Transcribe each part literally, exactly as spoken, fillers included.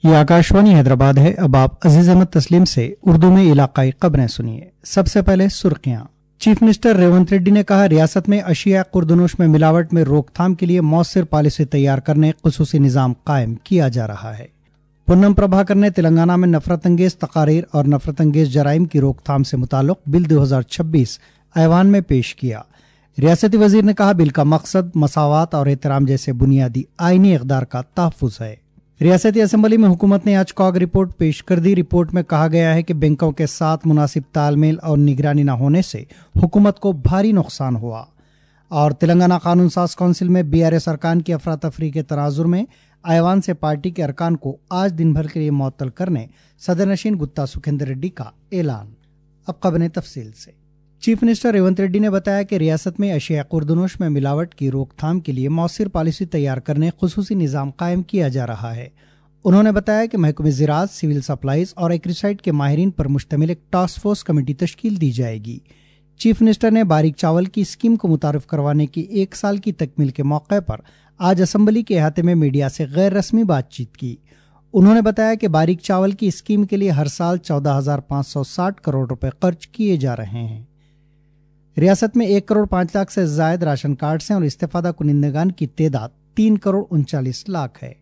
ये आकाशवाणी हैदराबाद है। अब आप अजीज अहमद तस्लीम से उर्दू में इलाकाई खबरें सुनिए। सबसे पहले सुर्खियां। चीफ मिनिस्टर रेवंत रेड्डी ने कहा, रियासत में अशिया खुर्दनोश में मिलावट में रोकथाम के लिए मौसर पॉलिसी तैयार करने खुसूसी निजाम कायम किया जा रहा है। पुन्नम प्रभाकर ने तेलंगाना में नफरत अंगेज तकारीर और नफरत अंगेज जराइम की रोकथाम से मुताल्लिक बिल दो हजार छब्बीस ऐवान में पेश किया। रियासती वजीर ने कहा, बिल का मकसद मसावात और एहतराम जैसे बुनियादी आईनी इक़दार का तहफ़्फ़ुज़ है। रियासती असम्बली में हुकूमत ने आज कॉग रिपोर्ट पेश कर दी। रिपोर्ट में कहा गया है कि बैंकों के साथ मुनासिब तालमेल और निगरानी न होने से हुकूमत को भारी नुकसान हुआ। और तेलंगाना कानून साज कौंसिल में बी आर एस अरकान की अफरा तफरी के तनाजुर में ऐवान से पार्टी के अरकान को आज दिन भर के लिए मुअत्तल करने सदर नशीन गुत्ता सुखेंद्र रेड्डी का ऐलान। अब खबरें तफसील से। चीफ मिनिस्टर रेवंत रेड्डी ने बताया कि रियासत में अशिया खुर्दनोश में मिलावट की रोकथाम के लिए मौसर पॉलिसी तैयार करने खुसूसी निजाम कायम किया जा रहा है। उन्होंने बताया कि महकमे ज़राअत, सिविल सप्लाईज और एग्रीसाइड के माहिरीन पर मुश्तमिल एक टास्क फोर्स कमेटी तश्कील दी जाएगी। चीफ मिनिस्टर ने बारीक चावल की स्कीम को मुतारिफ करवाने की एक साल की तकमील के मौके पर आज असम्बली के अहाते में मीडिया से गैर रस्मी बातचीत की। उन्होंने बताया कि बारीक चावल की स्कीम के लिए हर साल चौदह हजार पाँच सौ साठ करोड़ रुपए खर्च किए जा रहे हैं। रियासत में एक करोड़ पाँच लाख से जायद राशन कार्ड हैं और इस्तेफादा कुनिंदगान की तादाद तीन करोड़ उनचालीस लाख है।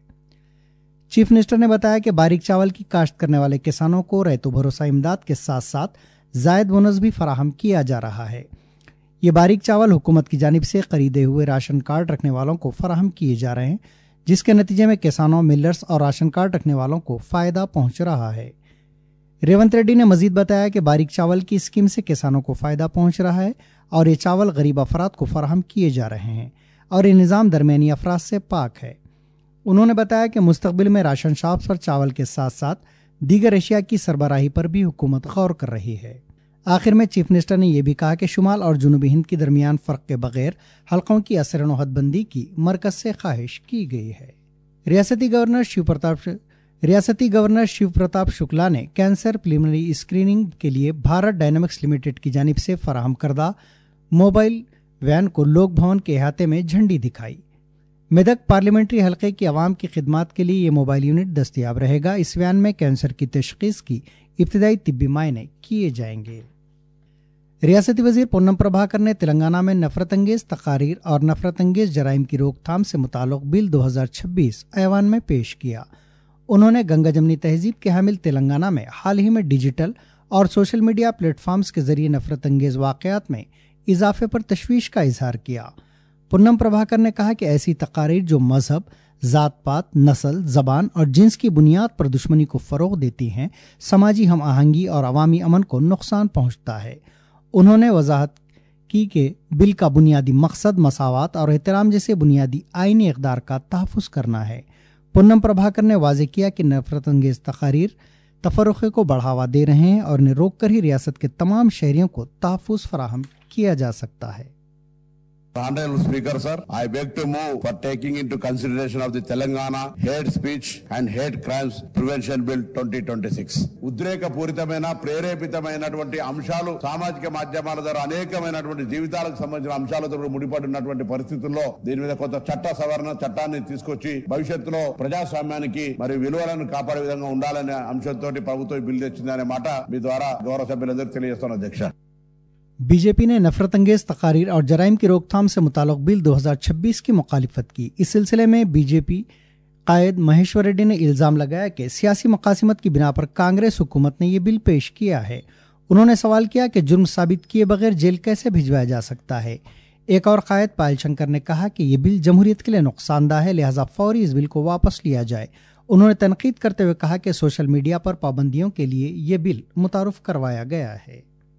चीफ मिनिस्टर ने बताया कि बारीक चावल की काश्त करने वाले किसानों को रैतो भरोसा इमदाद के साथ साथ जायद बोनस भी फराहम किया जा रहा है। ये बारीक चावल हुकूमत की जानिब से खरीदे हुए राशन कार्ड रखने वालों को फराहम किए जा रहे हैं, जिसके नतीजे में किसानों, मिलर्स और राशन कार्ड रखने वालों को फायदा पहुंच रहा है। रेवंत रेड्डी ने मजीद बताया कि बारीक चावल की स्कीम से किसानों को फायदा पहुंच रहा है और ये चावल गरीब अफराद को फराहम किए जा रहे हैं और ये निज़ाम दरमियानी अफराद से पाक है। उन्होंने बताया कि मुस्तकबिल में राशन शॉप्स पर चावल के साथ साथ दीगर एशिया की सरबराही पर भी हुकूमत गौर कर रही है। आखिर में चीफ मिनिस्टर ने यह भी कहा कि शुमाल और जुनूबी हिंद के दरमियान फ़र्क के बगैर हल्कों की असरन व हदबंदी की मरकज से ख्वाहिश की गई है। रियासती गवर्नर शिव प्रताप रियासती गवर्नर शिव प्रताप शुक्ला ने कैंसर प्रिलिमिनरी स्क्रीनिंग के लिए भारत डायनामिक्स लिमिटेड की जानिब से फराहम करदा मोबाइल वैन को लोक भवन के अहाते में झंडी दिखाई। मेदक पार्लियामेंट्री हल्के की आवाम की खिदमात के लिए ये मोबाइल यूनिट दस्तियाब रहेगा। इस वैन में कैंसर की तशखीस की इब्तिदाई तिब्बी मायने किए जाएंगे। रियासती वजीर पुन्नम प्रभाकर ने तेलंगाना में नफरत अंगेज तकारीर और नफरत अंगेज जराइम की रोकथाम से मुताल्लिक बिल दो हजार छब्बीस ऐवान में पेश किया। उन्होंने गंगा जमनी तहजीब के हामिल तेलंगाना में हाल ही में डिजिटल और सोशल मीडिया प्लेटफॉर्म्स के जरिए नफरत अंगेज वाकयात में इजाफे पर तशवीश का इजहार किया। पुन्नम प्रभाकर ने कहा कि ऐसी तकारीर जो मजहब, जात पात, नस्ल, जबान और जिन्स की बुनियाद पर दुश्मनी को फरोग देती हैं, समाजी हम आहंगी और अवामी अमन को नुकसान पहुंचता है। उन्होंने वजाहत की कि बिल का बुनियादी मकसद मसावात और एहतराम जैसे बुनियादी आईनी इक़दार का तहफ़्फ़ुज़ करना है। पुन्नम प्रभाकर ने वाज़ेह किया कि नफरत अंगेज तकारीर तफर्रुक़े को बढ़ावा दे रहे हैं और इन्हें रोक कर ही रियासत के तमाम शहरियों को तहफ़्फ़ुज़ फराहम किया जा सकता है। Honorable Speaker, sir, I beg to move for taking into consideration of the Telangana Hate Speech and Hate Crimes Prevention Bill twenty twenty-six. ఉద్రేక పూరితమైన ప్రేరేపితమైనటువంటి అంశాలు సామాజిక మాధ్యమాల ద్వారా అనేకమైనటువంటి జీవితాలకు సంబంధించిన అంశాలతో ముడిపడినటువంటి పరిస్థితుల్లో దీని మీద కొంత చట్ట సవరణ చట్టాన్ని తీసుకొచ్చి భవిష్యత్తులో ప్రజాస్వామ్యానికి మరియు విలువలను కాపాడే విధంగా ఉండాలనే అంశంతో ప్రభుత్వం బిల్లు తెచ్చిందనే మాట మీ ద్వారా గౌరవ సభ్యులందరికీ తెలియజేస్తున్నాను అధ్యక్ష। बीजेपी ने नफरत अंगेज तकारीर और जराइम की रोकथाम से मुताल्लिक बिल दो हजार छब्बीस की मुखालिफत की। इस सिलसिले में बीजेपी कायद महेश्वर रेड्डी ने इल्ज़ाम लगाया कि सियासी मकासिमत की बिना पर कांग्रेस हुकूमत ने यह बिल पेश किया है। उन्होंने सवाल किया कि जुर्म साबित किए बगैर जेल कैसे भिजवाया जा सकता है। एक और कायद पायल शंकर ने कहा कि यह बिल जमहूरियत के लिए नुकसानदा है, लिहाजा फौरी इस बिल को वापस लिया जाए। उन्होंने तनकीद करते हुए कहा कि सोशल मीडिया पर पाबंदियों के लिए यह बिल मुतारुफ करवाया गया है।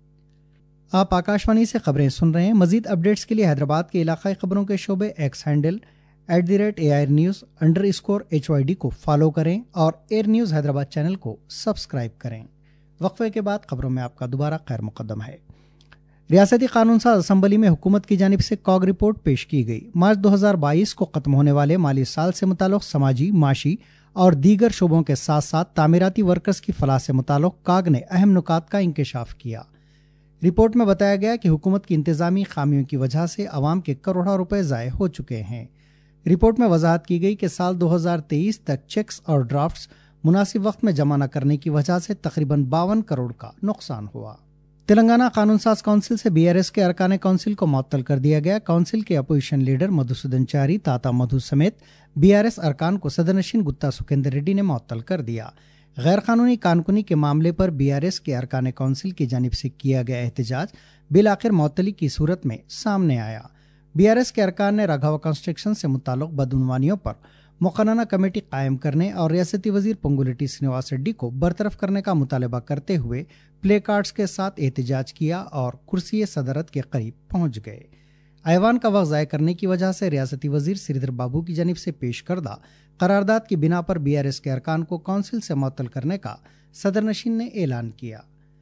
आप आकाशवाणी से खबरें सुन रहे हैं। मजीद अपडेट्स के लिए हैदराबाद के इलाकाई खबरों के शोबे X handle at the rate A I news underscore स्कोर एच वाई डी को फॉलो करें और एयर न्यूज़ हैदराबाद चैनल को सब्सक्राइब करें। वक्फे के बाद खबरों में आपका दोबारा खैर मुकद्दम है। रियासती कानून साज असम्बली में हुकूमत की जानिब से कॉग रिपोर्ट पेश की गई। मार्च दो हजार बाईस को खत्म होने वाले माली साल से मुताल्लिक समाजी, माशी और दीगर शोबों के साथ साथ तामीराती वर्कर्स की फलाह से मुताल्लिक काग ने अहम नुकात का इंकशाफ किया। रिपोर्ट में बताया गया कि हुकूमत की इंतजामी खामियों की वजह से अवाम के करोड़ों रुपए ज़ाय हो चुके हैं। रिपोर्ट में वजाहत की गई कि साल दो हजार तेईस तक चेक्स और ड्राफ्ट्स मुनासिब वक्त में जमा न करने की वजह से तकरीबन बावन करोड़ का नुकसान हुआ। तेलंगाना कानून साज काउंसिल से बीआरएस के अरकान काउंसिल को मुअत्तल कर दिया गया। काउंसिल के अपोजिशन लीडर मधुसूदन चारी, ताता मधु समेत बीआरएस अरकान को सदरनशीन गुत्ता सुखेंद्र रेड्डी ने मुअत्तल कर दिया। गैर कानूनी कानकुनी के मामले पर बीआरएस के अरकान काउंसिल की जानिब से किया गया एहतजाज बिल आखिर मुअत्तली की सूरत में सामने आया। बीआरएस के अरकान ने राघवा कंस्ट्रक्शन से मुताल्लिक बदउनवानियों पर मुकन्ना कमेटी कायम करने और रियासती वजीर पंगुलेटी श्रीनिवास रेड्डी को बरतरफ करने का मुतालबा करते हुए प्ले कार्ड्स के साथ एहतजाज किया और कुर्सी सदरत के करीब पहुंच गए। ऐवान का वक्त ज़ाय करने की वजह से रियासती वजीर श्रीधर बाबू की जानिब से पेश करदा करारदाद की बिना पर बीआरएस के अरकान को काउंसिल से मुअत्तल करने का सदरनशीन ने ऐलान किया।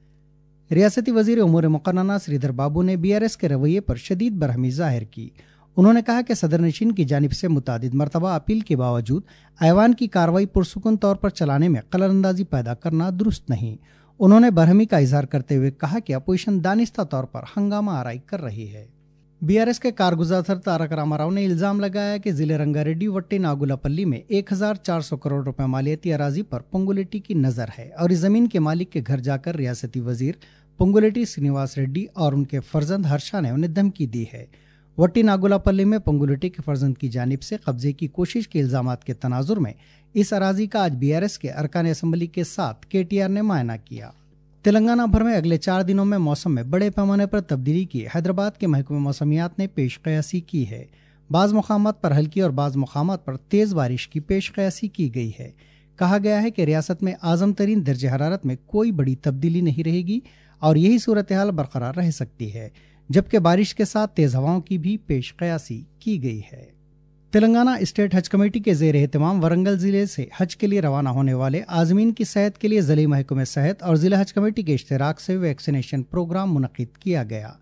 रियासती वजीर उमूर मुकन्ना श्रीधर बाबू ने बीआरएस के रवैये पर शदीद बरहमी जाहिर की। उन्होंने कहा कि सदरनशीन की जानिब से मुतादिद मरतबा अपील के बावजूद ऐवान की कार्रवाई पुरसुकून तौर पर चलाने में कलरअंदाजी पैदा करना दुरुस्त नहीं। उन्होंने बरहमी का इजहार करते हुए कहा कि अपोजिशन दानिस्ता तौर पर हंगामा आराई कर रही है। बीआरएस के कारगुजार सर तारक रामाराव ने इल्जाम लगाया कि जिले रंगारेड्डी वट्टी नागुलापल्ली में एक हजार चार सौ करोड़ रुपए मालियती अराजी पर पंगुलेटी की नजर है और इस जमीन के मालिक के घर जाकर रियासती वजीर पंगुलेटी श्रीनिवास रेड्डी और उनके फर्जंद हर्षा ने उन्हें धमकी दी है। वट्टी नागुलापल्ली में पंगुलेटी के फर्जंद की जानिब से कब्जे की कोशिश के इल्जामात के तनाजुर में इस अराजी का आज बीआरएस के अरकान असम्बली के साथ केटीआर ने मुआयना किया। तेलंगाना भर में अगले चार दिनों में मौसम में बड़े पैमाने पर तब्दीली की हैदराबाद के महकमे मौसमियात ने पेश कयासी की है। बाज मुकामात पर हल्की और बाज मुकामात पर तेज बारिश की पेश कयासी की गई है। कहा गया है कि रियासत में आजम तरीन दर्ज हरारत में कोई बड़ी तब्दीली नहीं रहेगी और यही सूरत हाल बरकरार रह सकती है, जबकि बारिश के साथ तेज हवाओं की भी पेश कयासी की गई है। तेलंगाना स्टेट हज कमेटी के जेर एहतमाम वरंगल जिले से हज के लिए रवाना होने वाले आजमीन की सेहत के लिए जिले महकमे सेहत और जिला हज कमेटी के इश्तराक से वैक्सीनेशन प्रोग्राम मुनक्किद किया गया।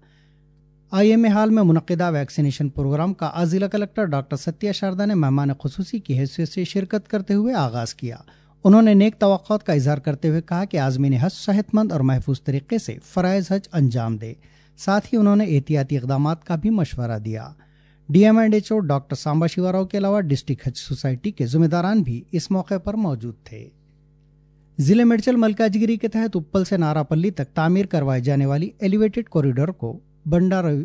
आईएमए हाल में मुनक्किदा वैक्सीनेशन प्रोग्राम का आज जिला कलेक्टर डॉक्टर सत्या शारदा ने मेहमान खुसूसी की हैसियत से शिरकत करते हुए आगाज किया। उन्होंने नेक तवक्कुआत का इजहार करते हुए कहा कि आजमीन हज सेहतमंद और महफूज तरीके से फराइज हज अंजाम दे। साथ ही उन्होंने एहतियाती इक़दाम का भी मशवरा दिया। DM and HO doctor Samba Shivarao के अलावा डिस्ट्रिक्ट हज सोसाइटी के जिम्मेदारान भी इस मौके पर मौजूद थे। जिले मेडचल मलकाजगिरी के तहत उप्पल से नारापल्ली तक तामीर करवाए जाने वाली एलिवेटेड कॉरिडोर को बंडा रवि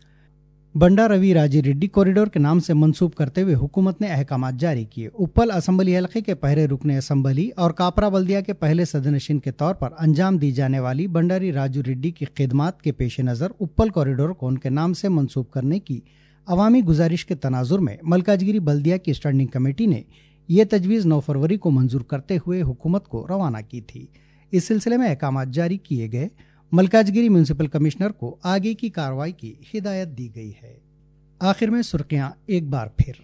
बंडा रवि राजी रेड्डी कॉरिडोर के नाम से मंसूब करते हुए हुकूमत ने अहकाम जारी किए। उप्पल असम्बली हल्के के पहले रुकने असम्बली और कापरा बल्दिया के पहले सदनशीन के तौर पर अंजाम दी जाने वाली बंडारी राजू रेड्डी की खिदमात के पेश नज़र उप्पल कॉरिडोर को उनके नाम से मंसूब करने की अवामी गुजारिश के तनाजुर में मलकाजगिरी बल्दिया की स्टैंडिंग कमेटी ने यह तजवीज़ नौ फरवरी को मंजूर करते हुए हुकूमत को रवाना की थी। इस सिलसिले में अहकाम जारी किए गए। मलकाजगिरी म्यूनसिपल कमिश्नर को आगे की कार्रवाई की हिदायत दी गई है। आखिर में सुर्खियां एक बार फिर।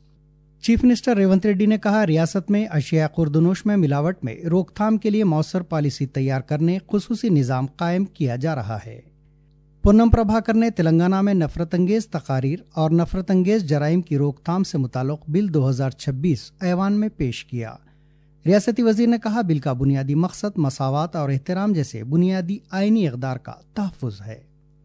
चीफ मिनिस्टर रेवंत रेड्डी ने कहा, रियासत में अशिया खुर्दनोश में मिलावट में रोकथाम के लिए मौसर पॉलिसी तैयार करने खुसूसी निज़ाम कायम किया जा रहा है। पूनम प्रभाकर ने तेलंगाना में नफरत अंगेज तकारीर और नफरत अंगेज जराइम की रोकथाम से मुताल्लिक बिल दो हजार छब्बीस ऐवान में पेश किया। रियासती वजीर ने कहा, बिल का बुनियादी मकसद मसावात और एहतराम जैसे बुनियादी आईनी इक़दार का तहफ़्फ़ुज़ है।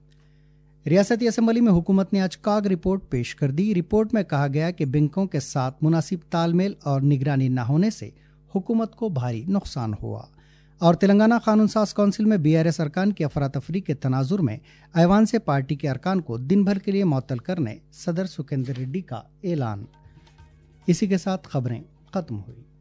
रियासती असम्बली में हुकूमत ने आज काग रिपोर्ट पेश कर दी। रिपोर्ट में कहा गया कि बैंकों के साथ मुनासिब तालमेल और निगरानी न होने से हुकूमत को भारी नुकसान हुआ। और तेलंगाना कानून साज काउंसिल में बीआरएस अरकान की अफरा तफरी के तनाजुर में ऐवान से पार्टी के अरकान को दिन भर के लिए मुअत्तल करने सदर सुखेंद्र रेड्डी का ऐलान। इसी के साथ खबरें खत्म हुई।